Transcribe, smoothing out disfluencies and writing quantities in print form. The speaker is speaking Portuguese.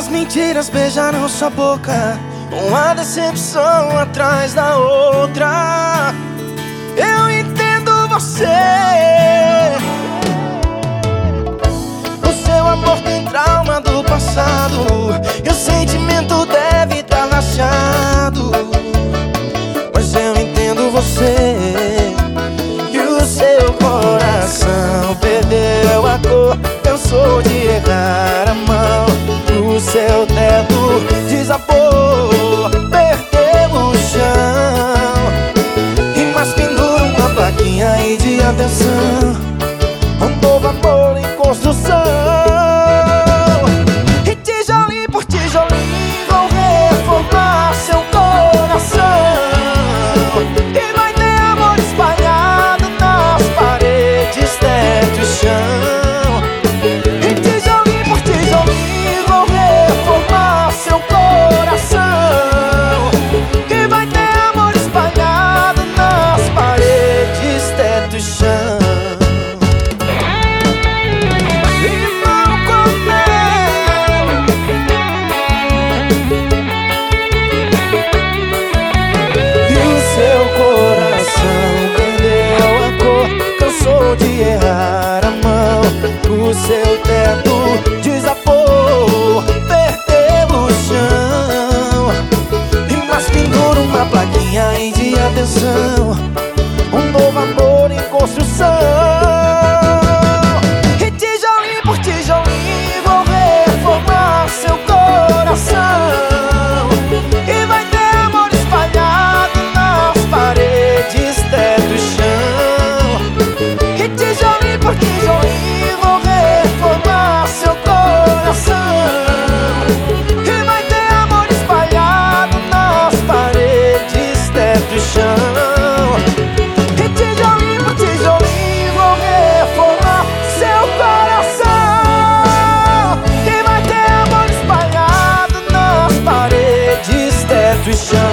As mentiras beijaram sua boca, uma decepção atrás da outra. Eu entendo você. O seu amor tem trauma do passado, e o sentimento deve estar rachado. Mas eu entendo você. E o seu coração perdeu a cor, cansou de errar a mão. O seu teto desabou, perdeu o chão. E mais pendura uma plaquinha aí de atenção, um novo amor em construção. E tijolinho por tijolinho vão reformar seu coração. E vai ter amor espalhado nas paredes, teto e chão. E tijolinho por tijolinho vão reformar seu coração. E vai ter amor espalhado nas paredes, teto e chão. De errar a mão, o seu teto desabou, perdeu o chão. E mais pendura uma plaquinha aí de atenção, um novo amor em construção. E tijolinho por tijolinho vão reformar seu coração. E vai ter amor espalhado nas paredes, teto e chão. Tijolinho por tijolinho vão reformar seu coração. E vai ter amor espalhado nas paredes, teto e chão. E tijolinho por tijolinho vão reformar seu coração. E vai ter amor espalhado nas paredes, teto e chão.